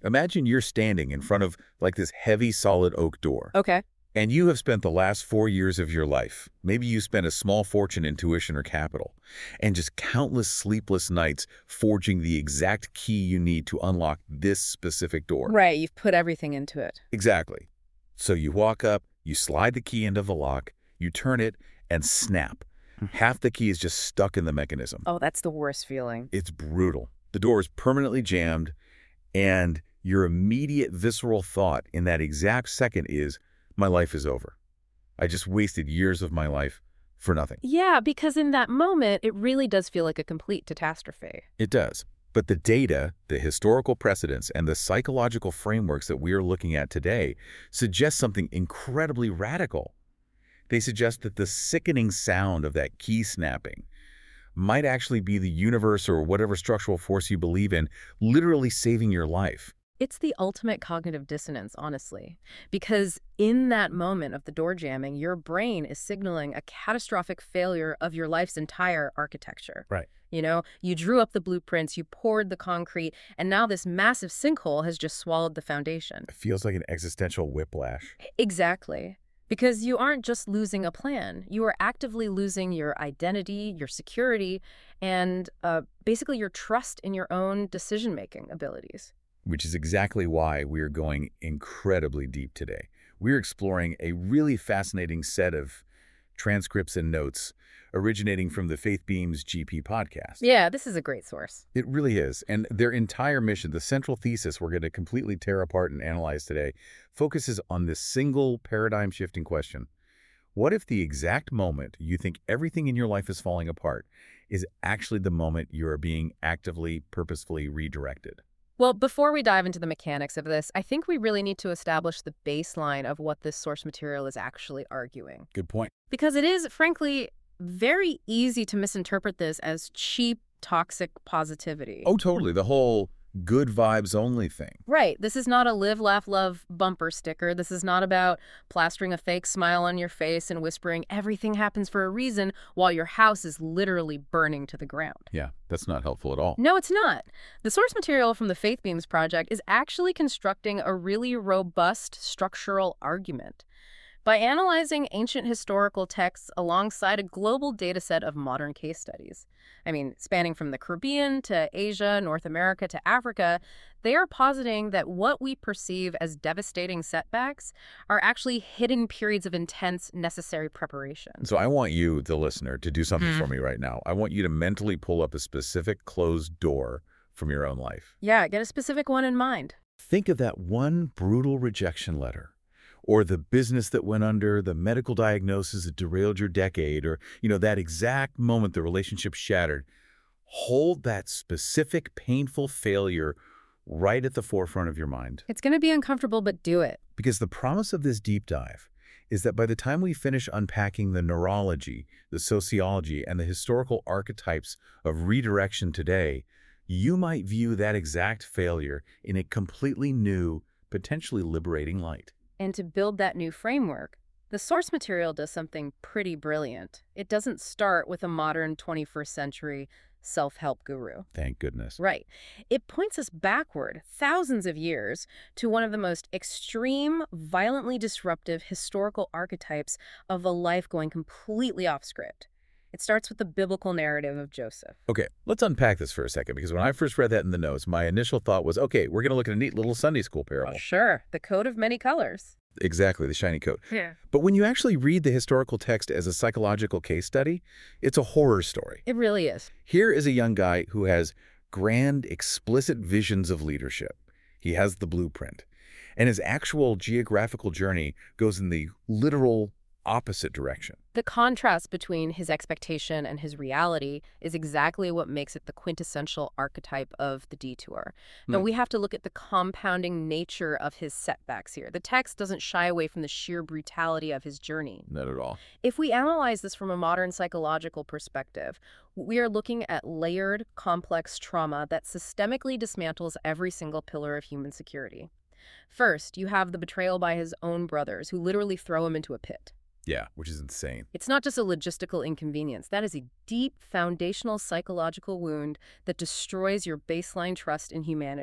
Imagine you're standing in front of like this heavy, solid oak door. Okay. And you have spent the last 4 years of your life. Maybe you spent a small fortune in tuition or capital, and just countless sleepless nights forging the exact key you need to unlock this specific door. Right, you've put everything into it. Exactly. So you walk up, you slide the key into the lock, you turn it, and snap. Half the key is just stuck in the mechanism. Oh, that's the worst feeling. It's brutal. The door is permanently jammed, and your immediate visceral thought in that exact second is, my life is over. I just wasted years of my life for nothing. Yeah, because in that moment, it really does feel like a complete catastrophe. It does. But the data, the historical precedents, and the psychological frameworks that we are looking at today suggest something incredibly radical. They suggest that the sickening sound of that key snapping might actually be the universe or whatever structural force you believe in literally saving your life. It's the ultimate cognitive dissonance, honestly, because in that moment of the door jamming, your brain is signaling a catastrophic failure of your life's entire architecture. Right. You know, you drew up the blueprints, you poured the concrete, and now this massive sinkhole has just swallowed the foundation. It feels like an existential whiplash. Exactly. Because you aren't just losing a plan, you are actively losing your identity, your security, and basically your trust in your own decision-making abilities. Which is exactly why we are going incredibly deep today. We're exploring a really fascinating set of transcripts and notes originating from the Faith Beams GP podcast. Yeah, this is a great source. It really is. And their entire mission, the central thesis we're going to completely tear apart and analyze today, focuses on this single paradigm-shifting question. What if the exact moment you think everything in your life is falling apart is actually the moment you are being actively, purposefully redirected? Well, before we dive into the mechanics of this, I think we really need to establish the baseline of what this source material is actually arguing. Good point. Because it is, frankly, very easy to misinterpret this as cheap, toxic positivity. Oh, totally. The whole good vibes only thing. Right. This is not a live, laugh, love bumper sticker. This is not about plastering a fake smile on your face and whispering everything happens for a reason while your house is literally burning to the ground. Yeah, that's not helpful at all. No, it's not. The source material from the Faith Beams Project is actually constructing a really robust structural argument. By analyzing ancient historical texts alongside a global dataset of modern case studies. I mean, spanning from the Caribbean to Asia, North America to Africa, they are positing that what we perceive as devastating setbacks are actually hidden periods of intense, necessary preparation. So I want you, the listener, to do something for me right now. I want you to mentally pull up a specific closed door from your own life. Yeah, get a specific one in mind. Think of that one brutal rejection letter, or the business that went under, the medical diagnosis that derailed your decade, or, that exact moment the relationship shattered. Hold that specific painful failure right at the forefront of your mind. It's going to be uncomfortable, but do it. Because the promise of this deep dive is that by the time we finish unpacking the neurology, the sociology, and the historical archetypes of redirection today, you might view that exact failure in a completely new, potentially liberating light. And to build that new framework, the source material does something pretty brilliant. It doesn't start with a modern 21st century self-help guru. Thank goodness. Right. It points us backward thousands of years to one of the most extreme, violently disruptive historical archetypes of a life going completely off script. It starts with the biblical narrative of Joseph. Okay, let's unpack this for a second, because when I first read that in the notes, my initial thought was, okay, we're going to look at a neat little Sunday school parable. Oh, sure. The coat of many colors. Exactly, the shiny coat. Yeah. But when you actually read the historical text as a psychological case study, it's a horror story. It really is. Here is a young guy who has grand, explicit visions of leadership. He has the blueprint. And his actual geographical journey goes in the literal opposite direction. The contrast between his expectation and his reality is exactly what makes it the quintessential archetype of the detour. But we have to look at the compounding nature of his setbacks here. The text doesn't shy away from the sheer brutality of his journey. Not at all. If we analyze this from a modern psychological perspective, we are looking at layered, complex trauma that systemically dismantles every single pillar of human security. First, you have the betrayal by his own brothers, who literally throw him into a pit. Yeah, which is insane. It's not just a logistical inconvenience. That is a deep, foundational psychological wound that destroys your baseline trust in humanity.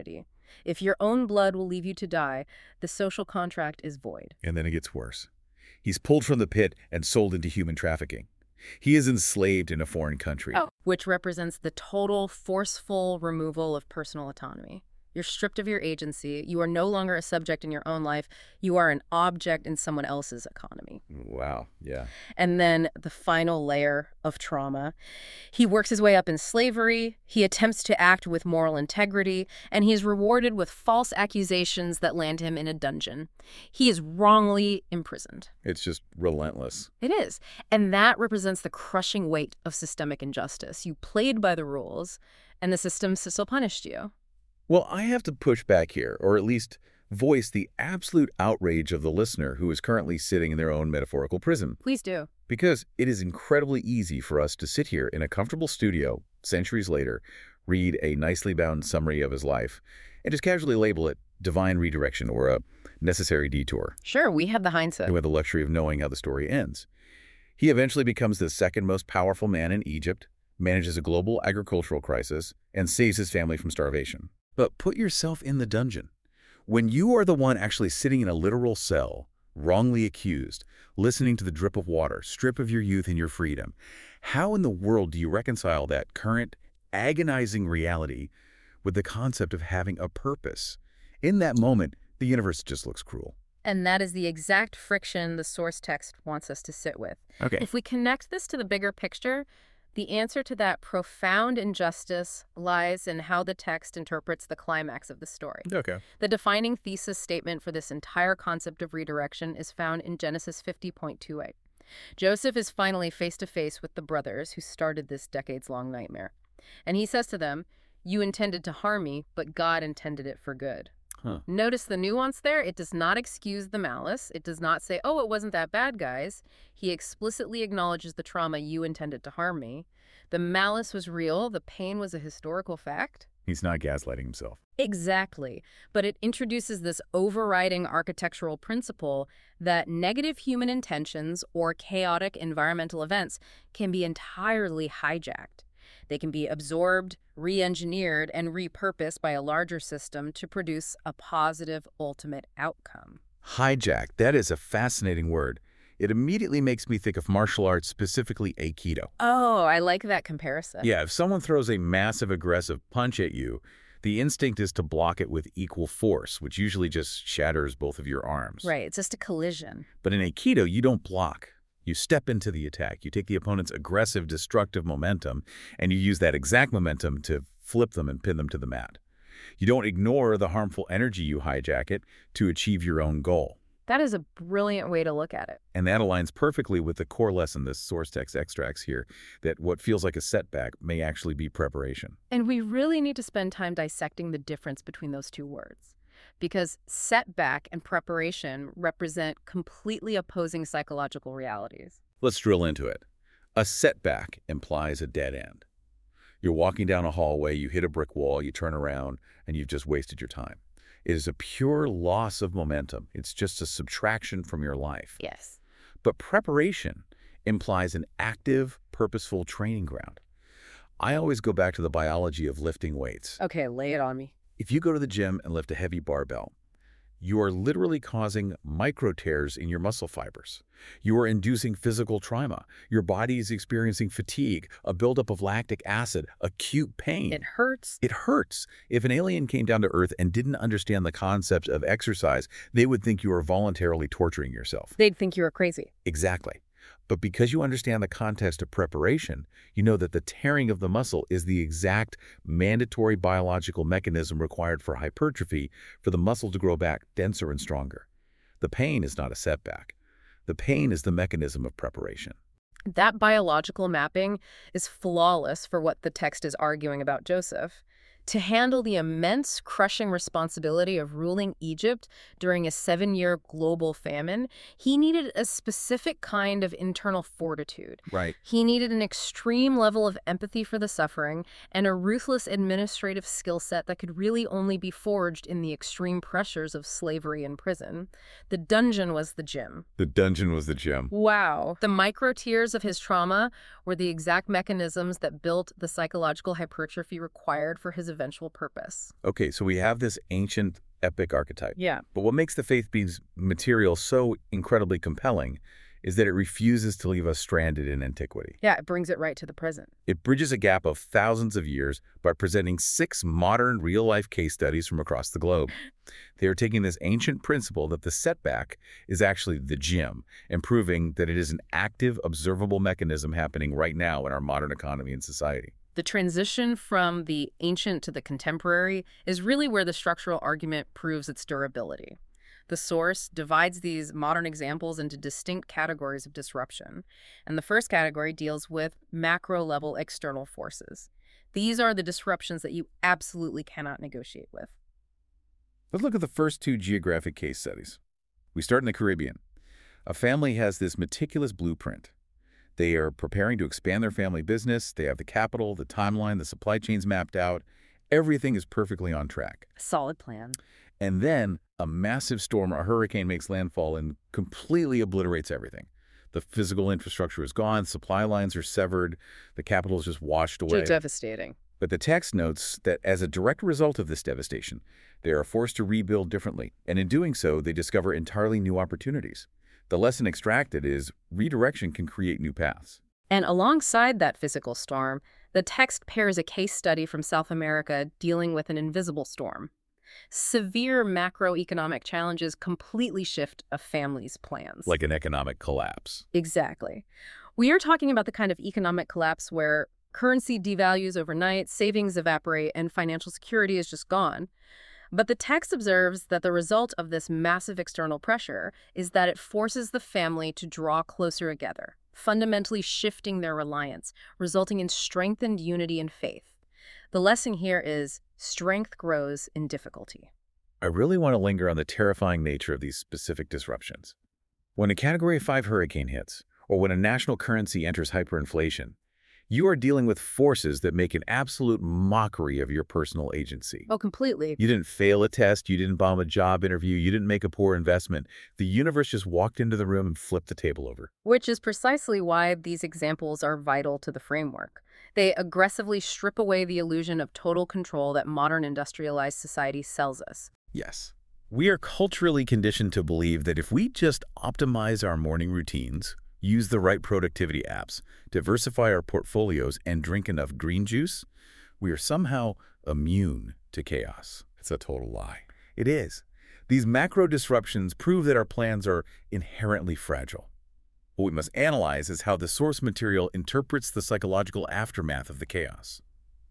If your own blood will leave you to die, the social contract is void. And then it gets worse. He's pulled from the pit and sold into human trafficking. He is enslaved in a foreign country. Which represents the total, forceful removal of personal autonomy. You're stripped of your agency. You are no longer a subject in your own life. You are an object in someone else's economy. Wow, yeah. And then the final layer of trauma. He works his way up in slavery. He attempts to act with moral integrity, and he is rewarded with false accusations that land him in a dungeon. He is wrongly imprisoned. It's just relentless. It is. And that represents the crushing weight of systemic injustice. You played by the rules, and the system still punished you. Well, I have to push back here, or at least voice the absolute outrage of the listener who is currently sitting in their own metaphorical prison. Please do. Because it is incredibly easy for us to sit here in a comfortable studio, centuries later, read a nicely bound summary of his life, and just casually label it divine redirection or a necessary detour. Sure, we have the hindsight. And we have the luxury of knowing how the story ends. He eventually becomes the second most powerful man in Egypt, manages a global agricultural crisis, and saves his family from starvation. But put yourself in the dungeon. When you are the one actually sitting in a literal cell, wrongly accused, listening to the drip of water, strip of your youth and your freedom, how in the world do you reconcile that current, agonizing reality with the concept of having a purpose? In that moment, the universe just looks cruel. And that is the exact friction the source text wants us to sit with. Okay. If we connect this to the bigger picture, the answer to that profound injustice lies in how the text interprets the climax of the story. Okay. The defining thesis statement for this entire concept of redirection is found in Genesis 50.28. Joseph is finally face-to-face with the brothers who started this decades-long nightmare. And he says to them, "You intended to harm me, but God intended it for good." Huh. Notice the nuance there. It does not excuse the malice. It does not say, "Oh, it wasn't that bad, guys." He explicitly acknowledges the trauma. "You intended to harm me." The malice was real. The pain was a historical fact. He's not gaslighting himself. Exactly. But it introduces this overriding architectural principle that negative human intentions or chaotic environmental events can be entirely hijacked. They can be absorbed, re-engineered, and repurposed by a larger system to produce a positive ultimate outcome. Hijack, that is a fascinating word. It immediately makes me think of martial arts, specifically Aikido. Oh, I like that comparison. Yeah, if someone throws a massive aggressive punch at you, the instinct is to block it with equal force, which usually just shatters both of your arms. Right, it's just a collision. But in Aikido, you don't block. You step into the attack. You take the opponent's aggressive, destructive momentum, and you use that exact momentum to flip them and pin them to the mat. You don't ignore the harmful energy, you hijack it to achieve your own goal. That is a brilliant way to look at it. And that aligns perfectly with the core lesson this source text extracts here, that what feels like a setback may actually be preparation. And we really need to spend time dissecting the difference between those two words. Because setback and preparation represent completely opposing psychological realities. Let's drill into it. A setback implies a dead end. You're walking down a hallway, you hit a brick wall, you turn around, and you've just wasted your time. It is a pure loss of momentum. It's just a subtraction from your life. Yes. But preparation implies an active, purposeful training ground. I always go back to the biology of lifting weights. Okay, lay it on me. If you go to the gym and lift a heavy barbell, you are literally causing micro tears in your muscle fibers. You are inducing physical trauma. Your body is experiencing fatigue, a buildup of lactic acid, acute pain. It hurts. It hurts. If an alien came down to Earth and didn't understand the concept of exercise, they would think you were voluntarily torturing yourself. They'd think you were crazy. Exactly. But because you understand the context of preparation, you know that the tearing of the muscle is the exact mandatory biological mechanism required for hypertrophy, for the muscle to grow back denser and stronger. The pain is not a setback. The pain is the mechanism of preparation. That biological mapping is flawless for what the text is arguing about Joseph. To handle the immense, crushing responsibility of ruling Egypt during a 7-year global famine, he needed a specific kind of internal fortitude. Right. He needed an extreme level of empathy for the suffering and a ruthless administrative skill set that could really only be forged in the extreme pressures of slavery and prison. The dungeon was the gym. The dungeon was the gym. Wow. The micro tears of his trauma were the exact mechanisms that built the psychological hypertrophy required for his eventual purpose. Okay, so we have this ancient epic archetype. Yeah. But what makes the faith beams material so incredibly compelling is that it refuses to leave us stranded in antiquity. Yeah, it brings it right to the present. It bridges a gap of thousands of years by presenting 6 modern real-life case studies from across the globe. They are taking this ancient principle that the setback is actually the gym and proving that it is an active, observable mechanism happening right now in our modern economy and society. The transition from the ancient to the contemporary is really where the structural argument proves its durability. The source divides these modern examples into distinct categories of disruption, and the first category deals with macro-level external forces. These are the disruptions that you absolutely cannot negotiate with. Let's look at the first 2 geographic case studies. We start in the Caribbean. A family has this meticulous blueprint. They are preparing to expand their family business. They have the capital, the timeline, the supply chains mapped out. Everything is perfectly on track. Solid plan. And then a massive storm, a hurricane, makes landfall and completely obliterates everything. The physical infrastructure is gone, supply lines are severed, the capital is just washed away. Just devastating. But the text notes that as a direct result of this devastation, they are forced to rebuild differently. And in doing so, they discover entirely new opportunities. The lesson extracted is redirection can create new paths. And alongside that physical storm, the text pairs a case study from South America dealing with an invisible storm. Severe macroeconomic challenges completely shift a family's plans. Like an economic collapse. Exactly. We are talking about the kind of economic collapse where currency devalues overnight, savings evaporate, and financial security is just gone. But the text observes that the result of this massive external pressure is that it forces the family to draw closer together, fundamentally shifting their reliance, resulting in strengthened unity and faith. The lesson here is strength grows in difficulty. I really want to linger on the terrifying nature of these specific disruptions. When a Category 5 hurricane hits, or when a national currency enters hyperinflation, you are dealing with forces that make an absolute mockery of your personal agency. Oh, completely. You didn't fail a test, you didn't bomb a job interview, you didn't make a poor investment. The universe just walked into the room and flipped the table over. Which is precisely why these examples are vital to the framework. They aggressively strip away the illusion of total control that modern industrialized society sells us. Yes. We are culturally conditioned to believe that if we just optimize our morning routines, use the right productivity apps, diversify our portfolios, and drink enough green juice, we are somehow immune to chaos. It's a total lie. It is. These macro disruptions prove that our plans are inherently fragile. What we must analyze is how the source material interprets the psychological aftermath of the chaos.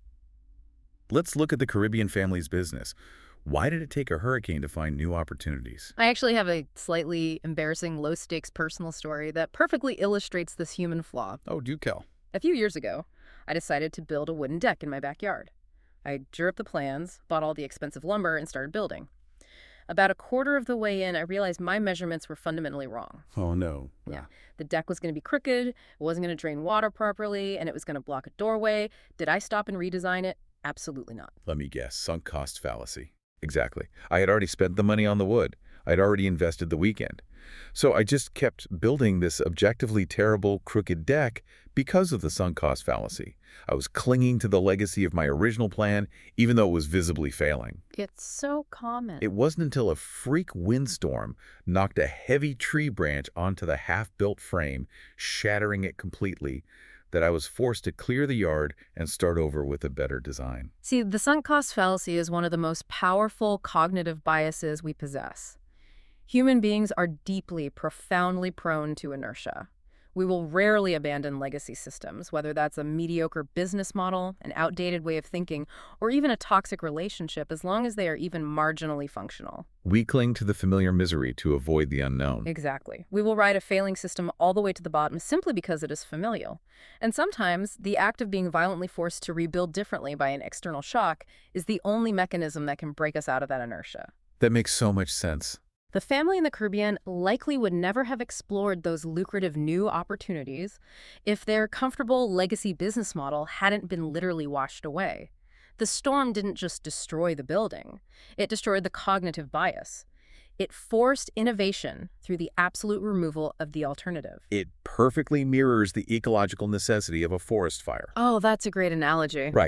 Let's look at the Caribbean family's business. Why did it take a hurricane to find new opportunities? I actually have a slightly embarrassing low-stakes personal story that perfectly illustrates this human flaw. Oh, do tell. A few years ago, I decided to build a wooden deck in my backyard. I drew up the plans, bought all the expensive lumber, and started building. About a quarter of the way in, I realized my measurements were fundamentally wrong. Oh, no. Yeah. The deck was going to be crooked, it wasn't going to drain water properly, and it was going to block a doorway. Did I stop and redesign it? Absolutely not. Let me guess. Sunk cost fallacy. Exactly. I had already spent the money on the wood. I'd already invested the weekend. So I just kept building this objectively terrible, crooked deck because of the sunk cost fallacy. I was clinging to the legacy of my original plan, even though it was visibly failing. It's so common. It wasn't until a freak windstorm knocked a heavy tree branch onto the half-built frame, shattering it completely, that I was forced to clear the yard and start over with a better design. See, the sunk cost fallacy is one of the most powerful cognitive biases we possess. Human beings are deeply, profoundly prone to inertia. We will rarely abandon legacy systems, whether that's a mediocre business model, an outdated way of thinking, or even a toxic relationship, as long as they are even marginally functional. We cling to the familiar misery to avoid the unknown. Exactly. We will ride a failing system all the way to the bottom simply because it is familial. And sometimes, the act of being violently forced to rebuild differently by an external shock is the only mechanism that can break us out of that inertia. That makes so much sense. The family in the Caribbean likely would never have explored those lucrative new opportunities if their comfortable legacy business model hadn't been literally washed away. The storm didn't just destroy the building. It destroyed the cognitive bias. It forced innovation through the absolute removal of the alternative. It perfectly mirrors the ecological necessity of a forest fire. Oh, that's a great analogy. Right.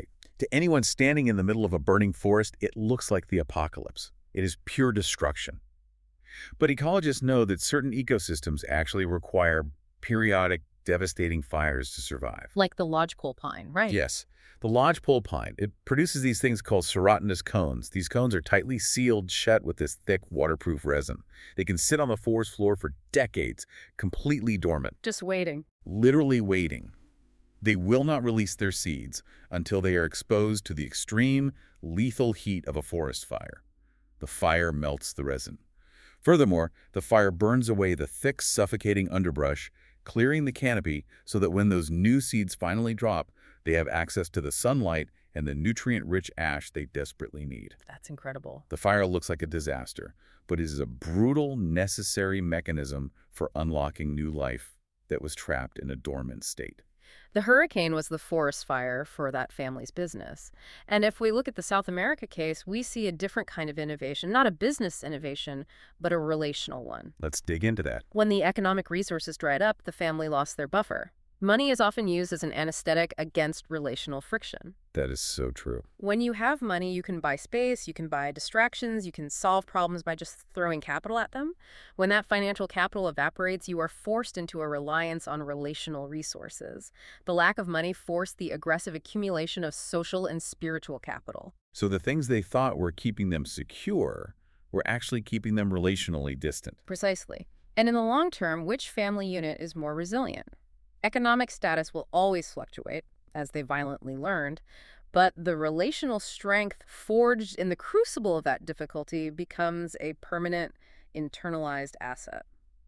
To anyone standing in the middle of a burning forest, it looks like the apocalypse. It is pure destruction. But ecologists know that certain ecosystems actually require periodic, devastating fires to survive. Like the lodgepole pine, right? Yes, the lodgepole pine, it produces these things called serotinous cones. These cones are tightly sealed shut with this thick, waterproof resin. They can sit on the forest floor for decades, completely dormant, Just waiting. literally waiting. They will not release their seeds until they are exposed to the extreme, lethal heat of a forest fire. The fire melts the resin. Furthermore, the fire burns away the thick, suffocating underbrush, clearing the canopy so that when those new seeds finally drop, they have access to the sunlight and the nutrient-rich ash they desperately need. That's incredible. The fire looks like a disaster, but it is a brutal, necessary mechanism for unlocking new life that was trapped in a dormant state. The hurricane was the forest fire for that family's business. And if we look at the South America case, we see a different kind of innovation, not a business innovation, but a relational one. Let's dig into that. When the economic resources dried up, the family lost their buffer. Money is often used as an anesthetic against relational friction. That is so true. When you have money, you can buy space, you can buy distractions, you can solve problems by just throwing capital at them. When that financial capital evaporates, you are forced into a reliance on relational resources. The lack of money forced the aggressive accumulation of social and spiritual capital. So the things they thought were keeping them secure were actually keeping them relationally distant. Precisely. And in the long term, which family unit is more resilient? Economic status will always fluctuate, as they violently learned, but the relational strength forged in the crucible of that difficulty becomes a permanent, internalized asset.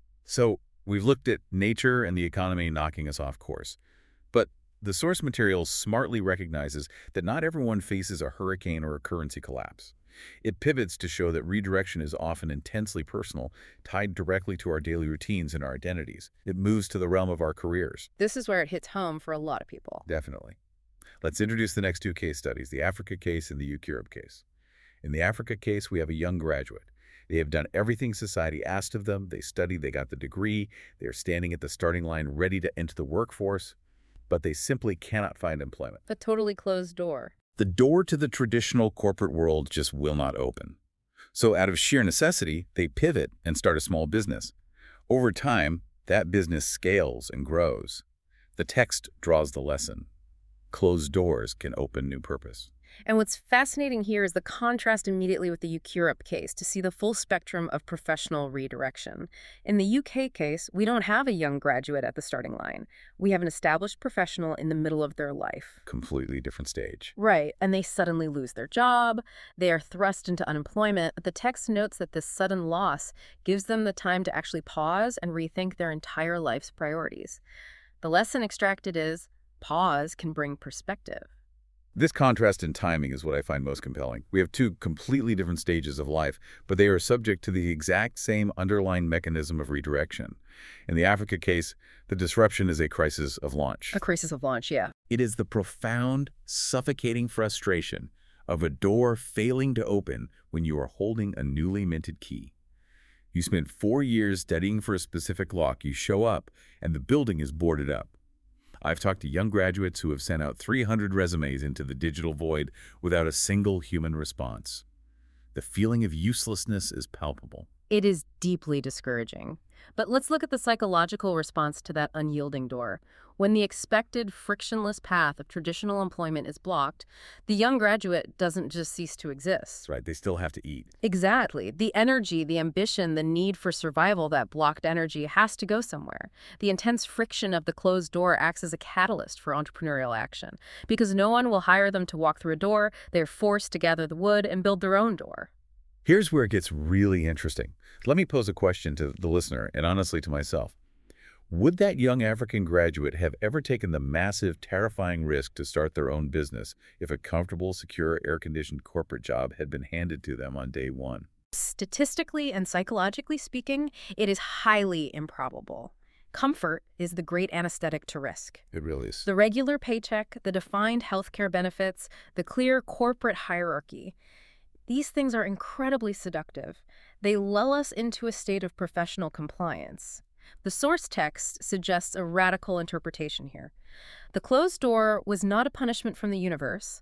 So we've looked at nature and the economy knocking us off course. But the source material smartly recognizes that not everyone faces a hurricane or a currency collapse. It pivots to show that redirection is often intensely personal, tied directly to our daily routines and our identities. It moves to the realm of our careers. This is where it hits home for a lot of people. Definitely. Let's introduce the next two case studies, the Africa case and the Europe case. In the Africa case, we have a young graduate. They have done everything society asked of them. They studied, they got the degree, they are standing at the starting line ready to enter the workforce, but they simply cannot find employment. A totally closed door. The door to the traditional corporate world just will not open. So out of sheer necessity, they pivot and start a small business. Over time, that business scales and grows. The text draws the lesson. Closed doors can open new purpose. And what's fascinating here is the contrast immediately with the Europe case to see the full spectrum of professional redirection. In the UK case, we don't have a young graduate at the starting line. We have an established professional in the middle of their life. Completely different stage. Right, and they suddenly lose their job, they are thrust into unemployment, but the text notes that this sudden loss gives them the time to actually pause and rethink their entire life's priorities. The lesson extracted is, pause can bring perspective. This contrast in timing is what I find most compelling. We have two completely different stages of life, but they are subject to the exact same underlying mechanism of redirection. In the Africa case, the disruption is a crisis of launch. A crisis of launch, yeah. It is the profound, suffocating frustration of a door failing to open when you are holding a newly minted key. You spent 4 years studying for a specific lock. You show up, and the building is boarded up. I've talked to young graduates who have sent out 300 resumes into the digital void without a single human response. The feeling of uselessness is palpable. It is deeply discouraging. But let's look at the psychological response to that unyielding door. When the expected frictionless path of traditional employment is blocked, the young graduate doesn't just cease to exist. That's right, they still have to eat. Exactly. The energy, the ambition, the need for survival, that blocked energy has to go somewhere. The intense friction of the closed door acts as a catalyst for entrepreneurial action. Because no one will hire them to walk through a door, they're forced to gather the wood and build their own door. Here's where it gets really interesting. Let me pose a question to the listener, and honestly to myself. Would that young African graduate have ever taken the massive, terrifying risk to start their own business if a comfortable, secure, air-conditioned corporate job had been handed to them on day one? Statistically and psychologically speaking, it is highly improbable. Comfort is the great anesthetic to risk. It really is. The regular paycheck, the defined healthcare benefits, the clear corporate hierarchy. These things are incredibly seductive. They lull us into a state of professional compliance. The source text suggests a radical interpretation here. The closed door was not a punishment from the universe.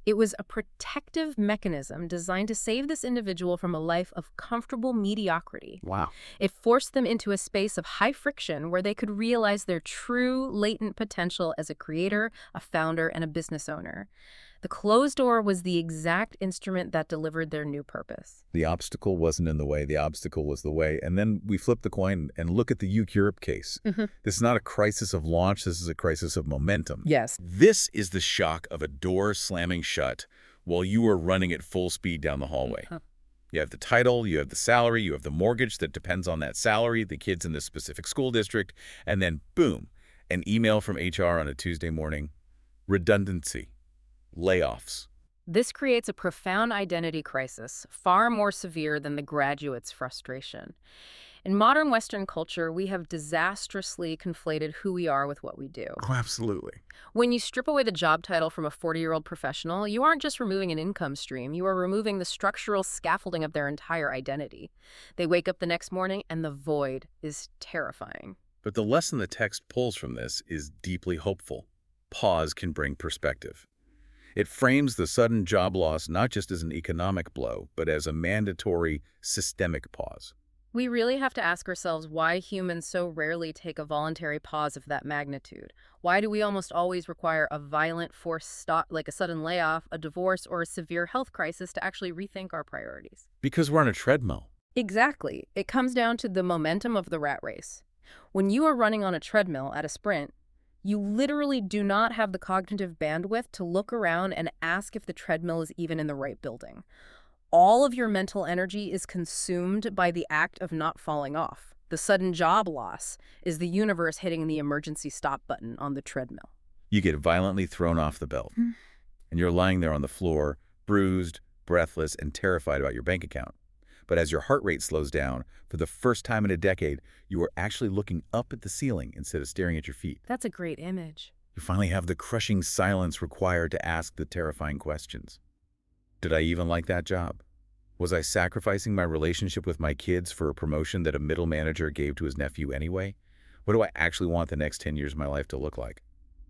It was a protective mechanism designed to save this individual from a life of comfortable mediocrity. Wow. It forced them into a space of high friction where they could realize their true latent potential as a creator, a founder, and a business owner. The closed door was the exact instrument that delivered their new purpose. The obstacle wasn't in the way. The obstacle was the way. And then we flip the coin and look at the UKeurope case. This is not a crisis of launch. This is a crisis of momentum. Yes. This is the shock of a door slamming shut while you are running at full speed down the hallway. You have the title, you have the salary, you have the mortgage that depends on that salary, the kids in this specific school district, and then boom, an email from HR on a Tuesday morning. Redundancy. Layoffs. This creates a profound identity crisis, far more severe than the graduate's frustration. In modern Western culture, we have disastrously conflated who we are with what we do. Oh, absolutely. When you strip away the job title from a 40-year-old professional, you aren't just removing an income stream, you are removing the structural scaffolding of their entire identity. They wake up the next morning and the void is terrifying. But the lesson the text pulls from this is deeply hopeful. Pause can bring perspective. It frames the sudden job loss not just as an economic blow, but as a mandatory, systemic pause. We really have to ask ourselves why humans so rarely take a voluntary pause of that magnitude. Why do we almost always require a violent forced stop, like a sudden layoff, a divorce, or a severe health crisis to actually rethink our priorities? Because we're on a treadmill. Exactly. It comes down to the momentum of the rat race. When you are running on a treadmill at a sprint, you literally do not have the cognitive bandwidth to look around and ask if the treadmill is even in the right building. All of your mental energy is consumed by the act of not falling off. The sudden job loss is the universe hitting the emergency stop button on the treadmill. You get violently thrown off the belt, and you're lying there on the floor, bruised, breathless, and terrified about your bank account. But as your heart rate slows down, for the first time in a decade, you are actually looking up at the ceiling instead of staring at your feet. That's a great image. You finally have the crushing silence required to ask the terrifying questions. Did I even like that job? Was I sacrificing my relationship with my kids for a promotion that a middle manager gave to his nephew anyway? What do I actually want the next 10 years of my life to look like?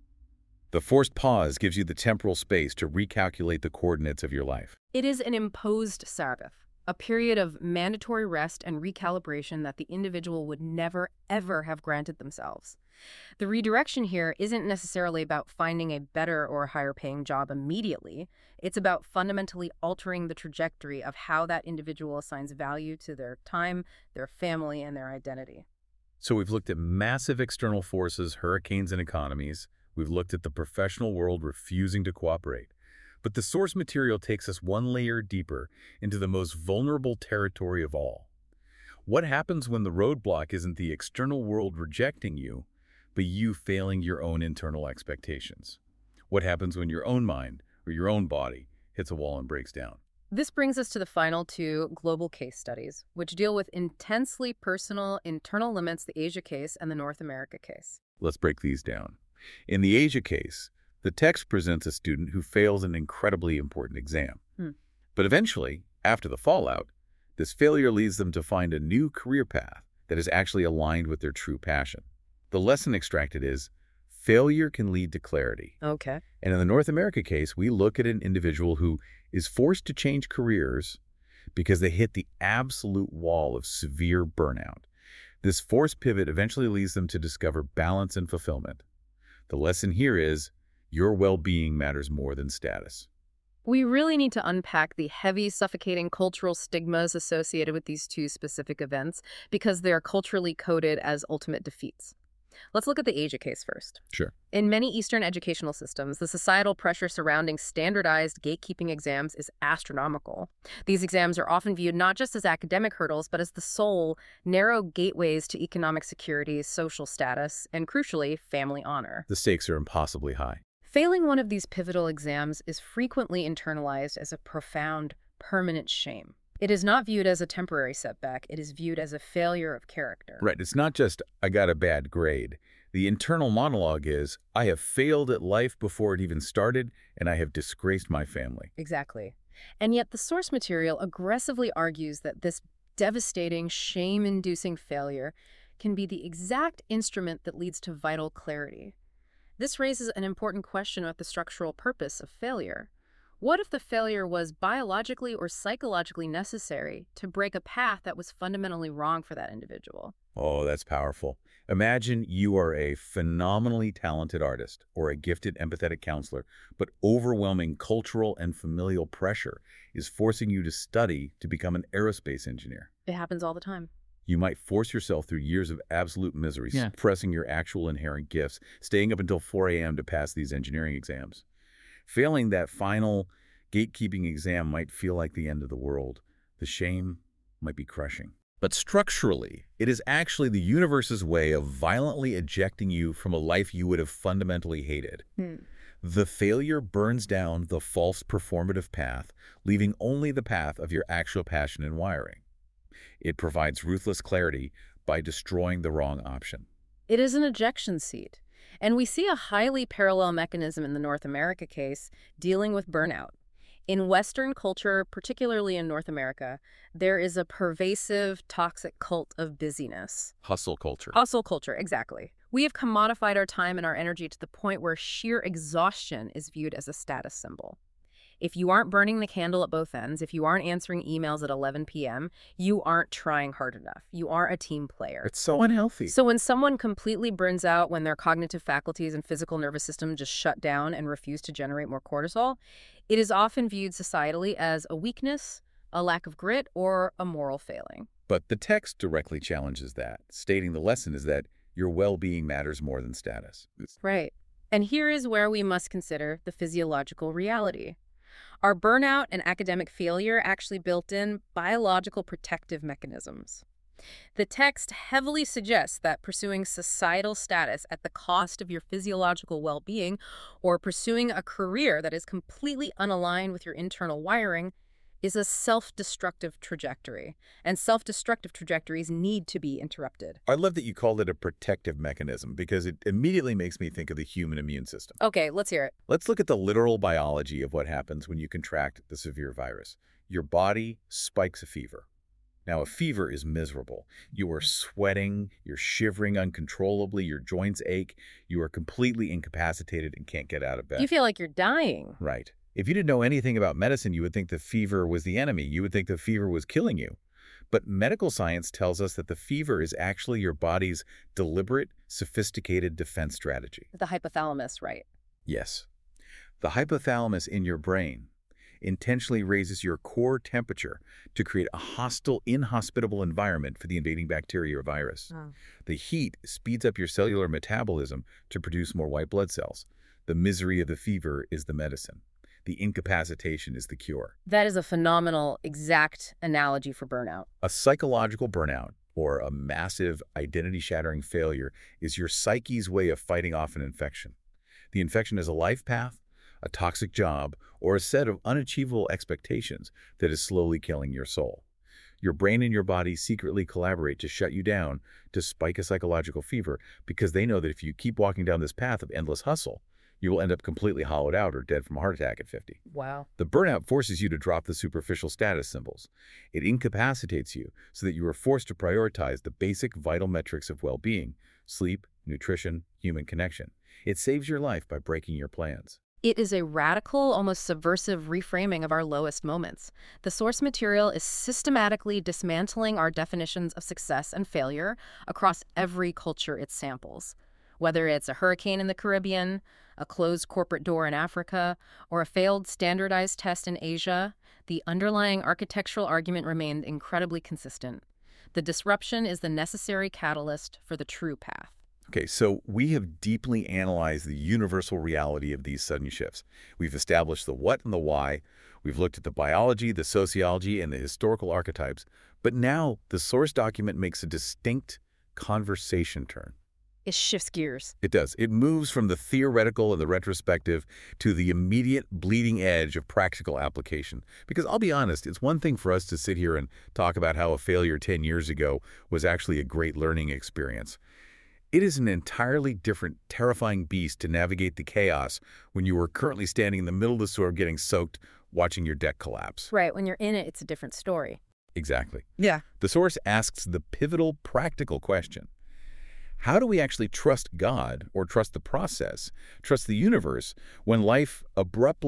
The forced pause gives you the temporal space to recalculate the coordinates of your life. It is an imposed Sabbath, a period of mandatory rest and recalibration that the individual would never, ever have granted themselves. The redirection here isn't necessarily about finding a better or higher-paying job immediately. It's about fundamentally altering the trajectory of how that individual assigns value to their time, their family, and their identity. So we've looked at massive external forces, hurricanes, and economies. We've looked at the professional world refusing to cooperate. But the source material takes us one layer deeper into the most vulnerable territory of all. What happens when the roadblock isn't the external world rejecting you, but you failing your own internal expectations? What happens when your own mind or your own body hits a wall and breaks down? This brings us to the final two global case studies, which deal with intensely personal internal limits, the Asia case and the North America case. Let's break these down. In the Asia case, the text presents a student who fails an incredibly important exam. But eventually, after the fallout, this failure leads them to find a new career path that is actually aligned with their true passion. The lesson extracted is, failure can lead to clarity. Okay. And in the North America case, we look at an individual who is forced to change careers because they hit the absolute wall of severe burnout. This forced pivot eventually leads them to discover balance and fulfillment. The lesson here is, your well-being matters more than status. We really need to unpack the heavy, suffocating cultural stigmas associated with these two specific events because they are culturally coded as ultimate defeats. Let's look at the Asia case first. Sure. In many Eastern educational systems, the societal pressure surrounding standardized gatekeeping exams is astronomical. These exams are often viewed not just as academic hurdles, but as the sole, narrow gateways to economic security, social status, and crucially, family honor. The stakes are impossibly high. Failing one of these pivotal exams is frequently internalized as a profound, permanent shame. It is not viewed as a temporary setback. It is viewed as a failure of character. Right. It's not just, I got a bad grade. The internal monologue is, I have failed at life before it even started, and I have disgraced my family. Exactly. And yet the source material aggressively argues that this devastating, shame-inducing failure can be the exact instrument that leads to vital clarity. This raises an important question about the structural purpose of failure. What if the failure was biologically or psychologically necessary to break a path that was fundamentally wrong for that individual? Oh, that's powerful. Imagine you are a phenomenally talented artist or a gifted empathetic counselor, but overwhelming cultural and familial pressure is forcing you to study to become an aerospace engineer. It happens all the time. You might force yourself through years of absolute misery, Yeah. suppressing your actual inherent gifts, staying up until 4 a.m. to pass these engineering exams. Failing that final gatekeeping exam might feel like the end of the world. The shame might be crushing. But structurally, it is actually the universe's way of violently ejecting you from a life you would have fundamentally hated. The failure burns down the false performative path, leaving only the path of your actual passion and wiring. It provides ruthless clarity by destroying the wrong option. It is an ejection seat. And we see a highly parallel mechanism in the North America case dealing with burnout. In Western culture, particularly in North America, there is a pervasive, toxic cult of busyness. Hustle culture. Hustle culture, exactly. We have commodified our time and our energy to the point where sheer exhaustion is viewed as a status symbol. If you aren't burning the candle at both ends, if you aren't answering emails at 11 p.m., you aren't trying hard enough. You aren't a team player. It's so unhealthy. So when someone completely burns out, when their cognitive faculties and physical nervous system just shut down and refuse to generate more cortisol, it is often viewed societally as a weakness, a lack of grit, or a moral failing. But the text directly challenges that, stating the lesson is that your well-being matters more than status. Right. And here is where we must consider the physiological reality. Are burnout and academic failure actually built in biological protective mechanisms? The text heavily suggests that pursuing societal status at the cost of your physiological well-being or pursuing a career that is completely unaligned with your internal wiring is a self-destructive trajectory, and self-destructive trajectories need to be interrupted. I love that you called it a protective mechanism because it immediately makes me think of the human immune system. Okay, let's hear it. Let's look at the literal biology of what happens when you contract the severe virus. Your body spikes a fever. Now, a fever is miserable. You are sweating, you're shivering uncontrollably, your joints ache, you are completely incapacitated and can't get out of bed. You feel like you're dying. Right. If you didn't know anything about medicine, you would think the fever was the enemy. You would think the fever was killing you. But medical science tells us that the fever is actually your body's deliberate, sophisticated defense strategy. The hypothalamus, right? Yes. The hypothalamus in your brain intentionally raises your core temperature to create a hostile, inhospitable environment for the invading bacteria or virus. The heat speeds up your cellular metabolism to produce more white blood cells. The misery of the fever is the medicine. The incapacitation is the cure. That is a phenomenal, exact analogy for burnout. A psychological burnout, or a massive identity-shattering failure, is your psyche's way of fighting off an infection. The infection is a life path, a toxic job, or a set of unachievable expectations that is slowly killing your soul. Your brain and your body secretly collaborate to shut you down, to spike a psychological fever, because they know that if you keep walking down this path of endless hustle, you will end up completely hollowed out or dead from a heart attack at 50. Wow. The burnout forces you to drop the superficial status symbols. It incapacitates you so that you are forced to prioritize the basic vital metrics of well-being: sleep, nutrition, human connection. It saves your life by breaking your plans. It is a radical, almost subversive reframing of our lowest moments. The source material is systematically dismantling our definitions of success and failure across every culture it samples. Whether it's a hurricane in the Caribbean, a closed corporate door in Africa, or a failed standardized test in Asia, the underlying architectural argument remained incredibly consistent. The disruption is the necessary catalyst for the true path. Okay, so we have deeply analyzed the universal reality of these sudden shifts. We've established the what and the why. We've looked at the biology, the sociology, and the historical archetypes. But now the source document makes a distinct conversation turn. It shifts gears. It does. It moves from the theoretical and the retrospective to the immediate bleeding edge of practical application. Because I'll be honest, it's one thing for us to sit here and talk about how a failure 10 years ago was actually a great learning experience. It is an entirely different, terrifying beast to navigate the chaos when you are currently standing in the middle of the storm getting soaked, watching your deck collapse. Right. When you're in it, it's a different story. Exactly. Yeah. The source asks the pivotal practical question: how do we actually trust God, or trust the process, trust the universe, when life abruptly,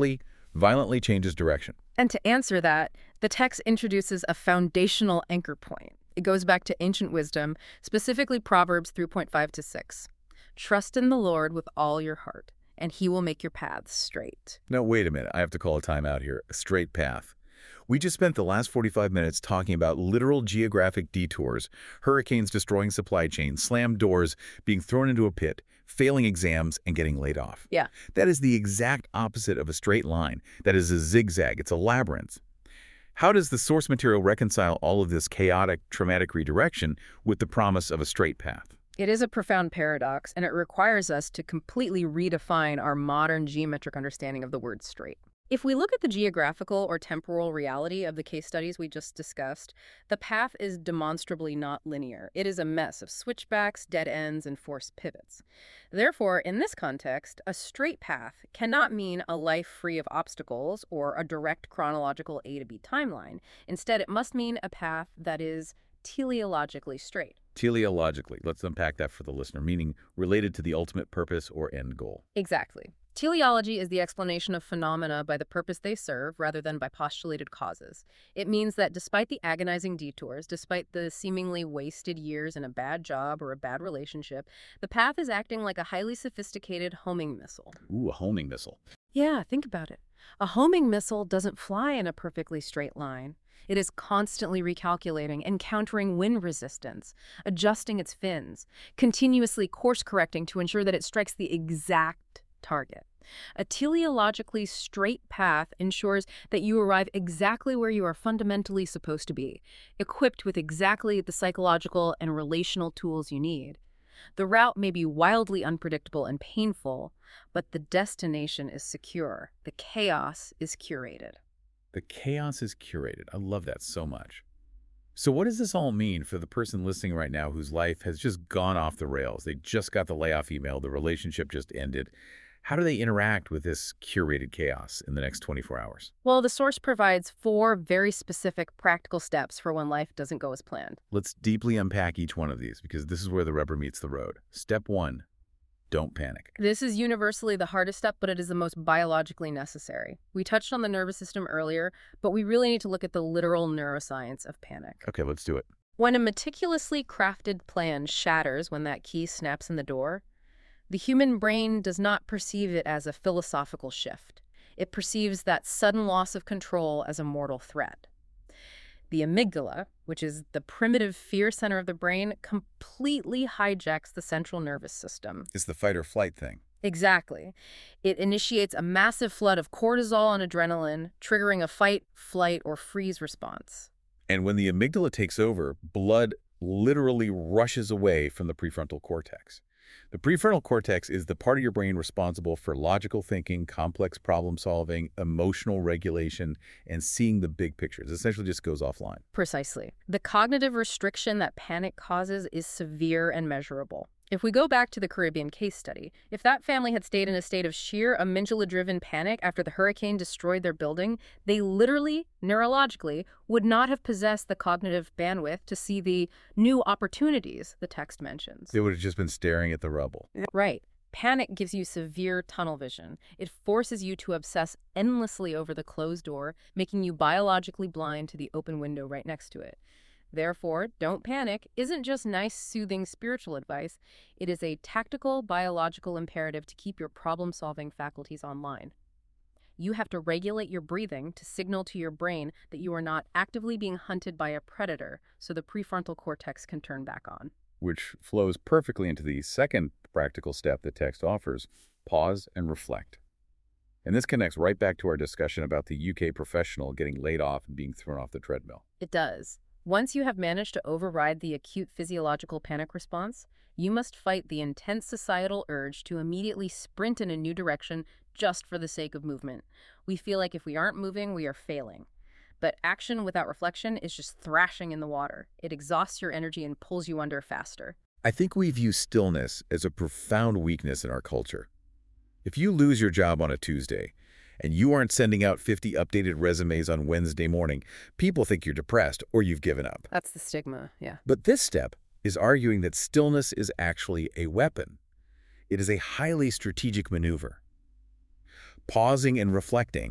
violently changes direction. And to answer that, the text introduces a foundational anchor point. It goes back to ancient wisdom, specifically Proverbs 3.5-6. Trust in the Lord with all your heart, and he will make your paths straight. Now, wait a minute. I have to call a timeout here. A straight path. We just spent the last 45 minutes talking about literal geographic detours, hurricanes destroying supply chains, slammed doors, being thrown into a pit, failing exams, and getting laid off. Yeah. That is the exact opposite of a straight line. That is a zigzag. It's a labyrinth. How does the source material reconcile all of this chaotic, traumatic redirection with the promise of a straight path? It is a profound paradox, and it requires us to completely redefine our modern geometric understanding of the word straight. If we look at the geographical or temporal reality of the case studies we just discussed, the path is demonstrably not linear. It is a mess of switchbacks, dead ends, and forced pivots. Therefore, in this context, a straight path cannot mean a life free of obstacles or a direct chronological A to B timeline. Instead, it must mean a path that is teleologically straight. Teleologically, let's unpack that for the listener, meaning related to the ultimate purpose or end goal. Exactly. Teleology is the explanation of phenomena by the purpose they serve rather than by postulated causes. It means that despite the agonizing detours, despite the seemingly wasted years in a bad job or a bad relationship, the path is acting like a highly sophisticated homing missile. Ooh, a homing missile. Yeah, think about it. A homing missile doesn't fly in a perfectly straight line. It is constantly recalculating, encountering wind resistance, adjusting its fins, continuously course-correcting to ensure that it strikes the exact target. A teleologically straight path ensures that you arrive exactly where you are fundamentally supposed to be, equipped with exactly the psychological and relational tools you need. The route may be wildly unpredictable and painful, but the destination is secure. The chaos is curated. The chaos is curated. I love that so much. So what does this all mean for the person listening right now whose life has just gone off the rails? They just got the layoff email, the relationship just ended. How do they interact with this curated chaos in the next 24 hours? Well, the source provides 4 very specific practical steps for when life doesn't go as planned. Let's deeply unpack each one of these because this is where the rubber meets the road. Step 1, don't panic. This is universally the hardest step, but it is the most biologically necessary. We touched on the nervous system earlier, but we really need to look at the literal neuroscience of panic. Okay, let's do it. When a meticulously crafted plan shatters when that key snaps in the door, the human brain does not perceive it as a philosophical shift. It perceives that sudden loss of control as a mortal threat. The amygdala, which is the primitive fear center of the brain, completely hijacks the central nervous system. It's the fight or flight thing. Exactly. It initiates a massive flood of cortisol and adrenaline, triggering a fight, flight, or freeze response. And when the amygdala takes over, blood literally rushes away from the prefrontal cortex. The prefrontal cortex is the part of your brain responsible for logical thinking, complex problem solving, emotional regulation, and seeing the big picture. It essentially just goes offline. Precisely. The cognitive restriction that panic causes is severe and measurable. If we go back to the Caribbean case study, if that family had stayed in a state of sheer amygdala-driven panic after the hurricane destroyed their building, they literally, neurologically, would not have possessed the cognitive bandwidth to see the new opportunities the text mentions. They would have just been staring at the rubble. Right. Panic gives you severe tunnel vision. It forces you to obsess endlessly over the closed door, making you biologically blind to the open window right next to it. Therefore, don't panic isn't just nice, soothing spiritual advice. It is a tactical, biological imperative to keep your problem-solving faculties online. You have to regulate your breathing to signal to your brain that you are not actively being hunted by a predator so the prefrontal cortex can turn back on. Which flows perfectly into the second practical step the text offers, pause and reflect. And this connects right back to our discussion about the UK professional getting laid off and being thrown off the treadmill. It does. Once you have managed to override the acute physiological panic response, you must fight the intense societal urge to immediately sprint in a new direction just for the sake of movement. We feel like if we aren't moving, we are failing. But action without reflection is just thrashing in the water. It exhausts your energy and pulls you under faster. I think we view stillness as a profound weakness in our culture. If you lose your job on a Tuesday, and you aren't sending out 50 updated resumes on Wednesday morning, people think you're depressed or you've given up. That's the stigma, yeah. But this step is arguing that stillness is actually a weapon. It is a highly strategic maneuver. Pausing and reflecting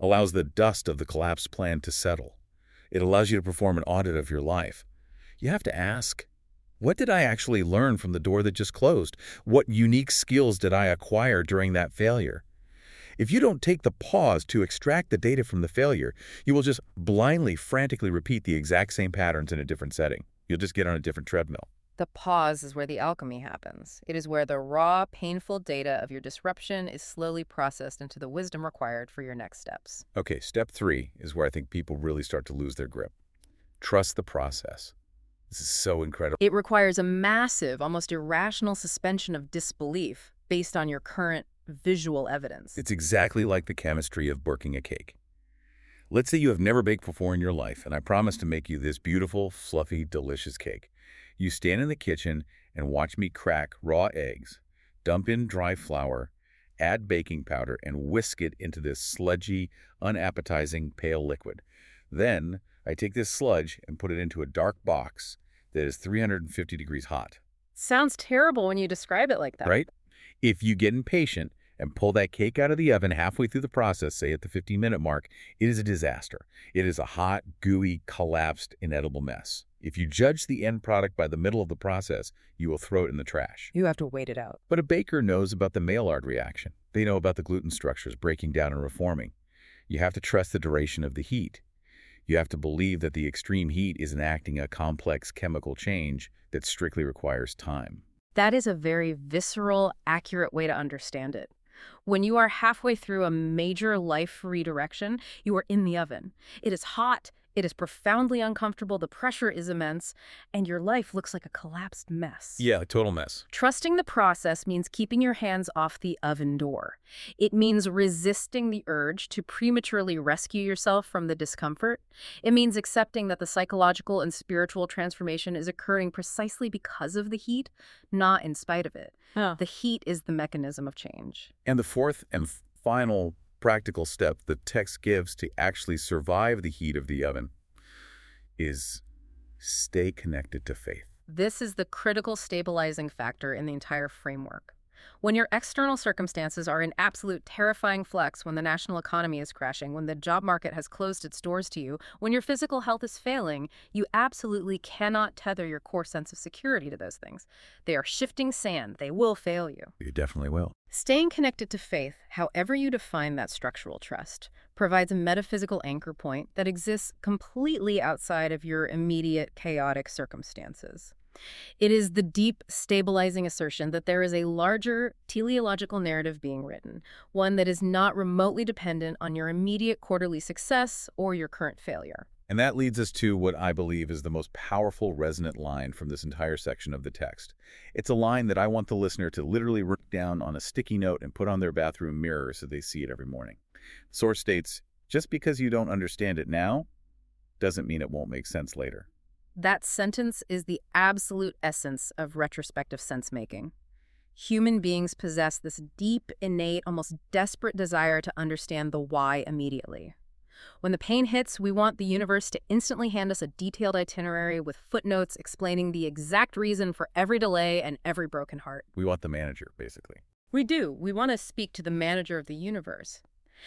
allows the dust of the collapsed plan to settle. It allows you to perform an audit of your life. You have to ask, what did I actually learn from the door that just closed? What unique skills did I acquire during that failure? If you don't take the pause to extract the data from the failure, you will just blindly, frantically repeat the exact same patterns in a different setting. You'll just get on a different treadmill. The pause is where the alchemy happens. It is where the raw, painful data of your disruption is slowly processed into the wisdom required for your next steps. Okay, step 3 is where I think people really start to lose their grip. Trust the process. This is so incredible. It requires a massive, almost irrational suspension of disbelief based on your current visual evidence. It's exactly like the chemistry of baking a cake. Let's say you have never baked before in your life, and I promise to make you this beautiful, fluffy, delicious cake. You stand in the kitchen and watch me crack raw eggs, dump in dry flour, add baking powder, and whisk it into this sludgy, unappetizing, pale liquid. Then, I take this sludge and put it into a dark box that is 350 degrees hot. Sounds terrible when you describe it like that. Right? If you get impatient and pull that cake out of the oven halfway through the process, say at the 15-minute mark, it is a disaster. It is a hot, gooey, collapsed, inedible mess. If you judge the end product by the middle of the process, you will throw it in the trash. You have to wait it out. But a baker knows about the Maillard reaction. They know about the gluten structures breaking down and reforming. You have to trust the duration of the heat. You have to believe that the extreme heat is enacting a complex chemical change that strictly requires time. That is a very visceral, accurate way to understand it. When you are halfway through a major life redirection, you are in the oven. It is hot, it is profoundly uncomfortable, the pressure is immense, and your life looks like a collapsed mess. Yeah, a total mess. Trusting the process means keeping your hands off the oven door. It means resisting the urge to prematurely rescue yourself from the discomfort. It means accepting that the psychological and spiritual transformation is occurring precisely because of the heat, not in spite of it. Oh. The heat is the mechanism of change. And the fourth and final practical step the text gives to actually survive the heat of the oven is stay connected to faith. This is the critical stabilizing factor in the entire framework. When your external circumstances are in absolute terrifying flux, when the national economy is crashing, when the job market has closed its doors to you, when your physical health is failing, you absolutely cannot tether your core sense of security to those things. They are shifting sand. They will fail you. You definitely will. Staying connected to faith, however you define that structural trust, provides a metaphysical anchor point that exists completely outside of your immediate chaotic circumstances. It is the deep, stabilizing assertion that there is a larger teleological narrative being written, one that is not remotely dependent on your immediate quarterly success or your current failure. And that leads us to what I believe is the most powerful resonant line from this entire section of the text. It's a line that I want the listener to literally write down on a sticky note and put on their bathroom mirror so they see it every morning. The source states, just because you don't understand it now doesn't mean it won't make sense later. That sentence is the absolute essence of retrospective sense-making. Human beings possess this deep, innate, almost desperate desire to understand the why immediately. When the pain hits, we want the universe to instantly hand us a detailed itinerary with footnotes explaining the exact reason for every delay and every broken heart. We want the manager, basically. We do. We want to speak to the manager of the universe.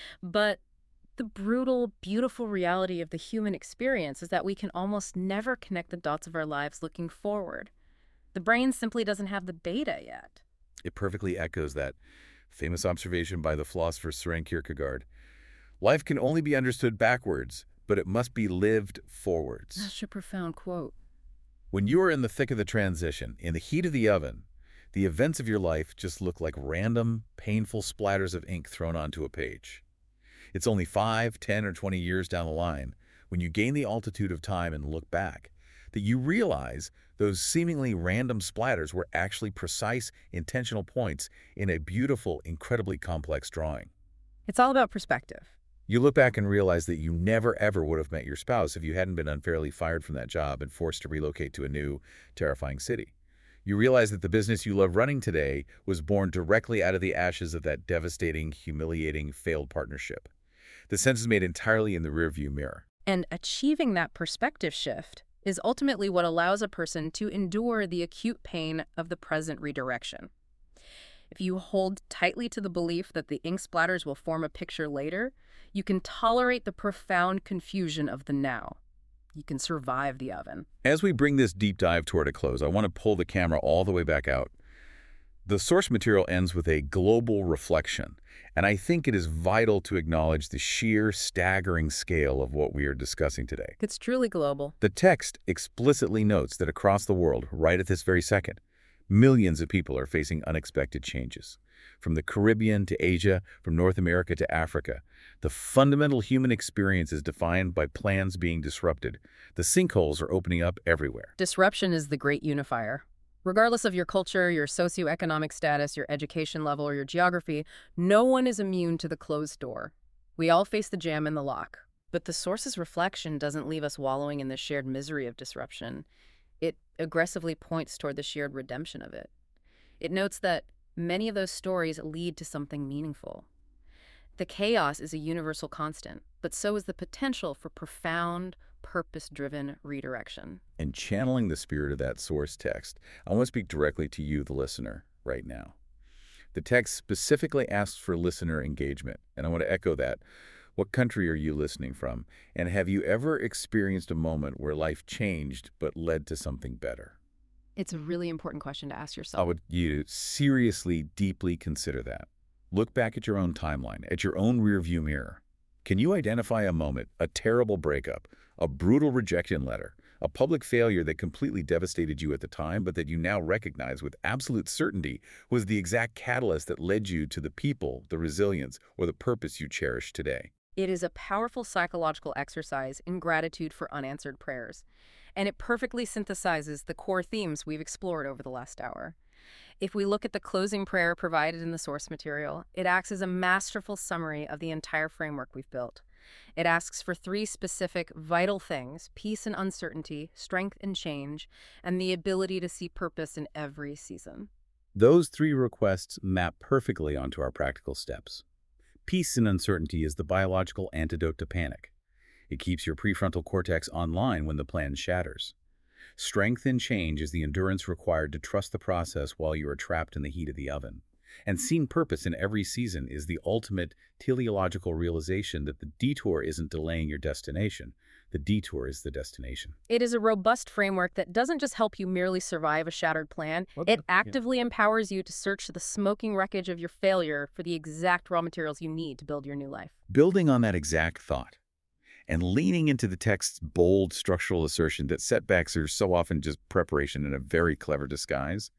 But the brutal, beautiful reality of the human experience is that we can almost never connect the dots of our lives looking forward. The brain simply doesn't have the data yet. It perfectly echoes that famous observation by the philosopher Søren Kierkegaard. Life can only be understood backwards, but it must be lived forwards. That's a profound quote. When you are in the thick of the transition, in the heat of the oven, the events of your life just look like random, painful splatters of ink thrown onto a page. It's only 5, 10, or 20 years down the line, when you gain the altitude of time and look back, that you realize those seemingly random splatters were actually precise, intentional points in a beautiful, incredibly complex drawing. It's all about perspective. You look back and realize that you never ever would have met your spouse if you hadn't been unfairly fired from that job and forced to relocate to a new, terrifying city. You realize that the business you love running today was born directly out of the ashes of that devastating, humiliating, failed partnership. The sense is made entirely in the rearview mirror. And achieving that perspective shift is ultimately what allows a person to endure the acute pain of the present redirection. If you hold tightly to the belief that the ink splatters will form a picture later, you can tolerate the profound confusion of the now. You can survive the oven. As we bring this deep dive toward a close, I want to pull the camera all the way back out. The source material ends with a global reflection, and I think it is vital to acknowledge the sheer, staggering scale of what we are discussing today. It's truly global. The text explicitly notes that across the world, right at this very second, millions of people are facing unexpected changes. From the Caribbean to Asia, from North America to Africa, the fundamental human experience is defined by plans being disrupted. The sinkholes are opening up everywhere. Disruption is the great unifier. Regardless of your culture, your socioeconomic status, your education level, or your geography, no one is immune to the closed door. We all face the jam in the lock. But the source's reflection doesn't leave us wallowing in the shared misery of disruption. It aggressively points toward the shared redemption of it. It notes that many of those stories lead to something meaningful. The chaos is a universal constant, but so is the potential for profound, purpose-driven redirection. And channeling the spirit of that source text, I want to speak directly to you, the listener, right now. The text specifically asks for listener engagement, and I want to echo that. What country are you listening from? And have you ever experienced a moment where life changed but led to something better? It's a really important question to ask I yourself. would you to seriously, deeply consider that. Look back at your own timeline, at your own rearview mirror. Can you identify a moment, a terrible breakup, a brutal rejection letter, a public failure that completely devastated you at the time, but that you now recognize with absolute certainty was the exact catalyst that led you to the people, the resilience, or the purpose you cherish today? It is a powerful psychological exercise in gratitude for unanswered prayers, and it perfectly synthesizes the core themes we've explored over the last hour. If we look at the closing prayer provided in the source material, it acts as a masterful summary of the entire framework we've built. It asks for three specific, vital things: peace and uncertainty, strength and change, and the ability to see purpose in every season. Those three requests map perfectly onto our practical steps. Peace and uncertainty is the biological antidote to panic. It keeps your prefrontal cortex online when the plan shatters. Strength and change is the endurance required to trust the process while you are trapped in the heat of the oven. And seeing purpose in every season is the ultimate teleological realization that the detour isn't delaying your destination. The detour is the destination. It is a robust framework that doesn't just help you merely survive a shattered plan, it actively empowers you to search the smoking wreckage of your failure for the exact raw materials you need to build your new life. Building on that exact thought, and leaning into the text's bold structural assertion that setbacks are so often just preparation in a very clever disguise,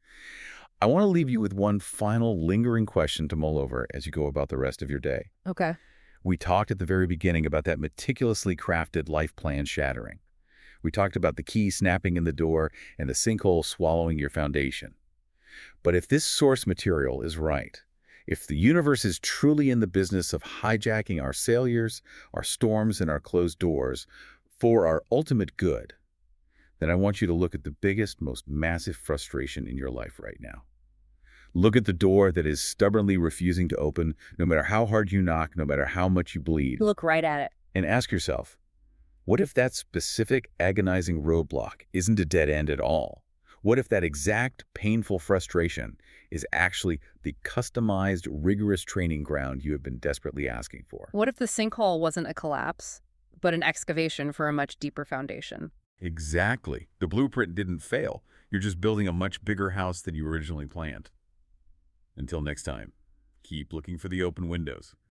I want to leave you with one final lingering question to mull over as you go about the rest of your day. Okay. We talked at the very beginning about that meticulously crafted life plan shattering. We talked about the key snapping in the door and the sinkhole swallowing your foundation. But if this source material is right, if the universe is truly in the business of hijacking our failures, our storms, and our closed doors for our ultimate good, then I want you to look at the biggest, most massive frustration in your life right now. Look at the door that is stubbornly refusing to open, no matter how hard you knock, no matter how much you bleed. Look right at it. And ask yourself, what if that specific agonizing roadblock isn't a dead end at all? What if that exact painful frustration is actually the customized, rigorous training ground you have been desperately asking for? What if the sinkhole wasn't a collapse, but an excavation for a much deeper foundation? Exactly. The blueprint didn't fail. You're just building a much bigger house than you originally planned. Until next time, keep looking for the open windows.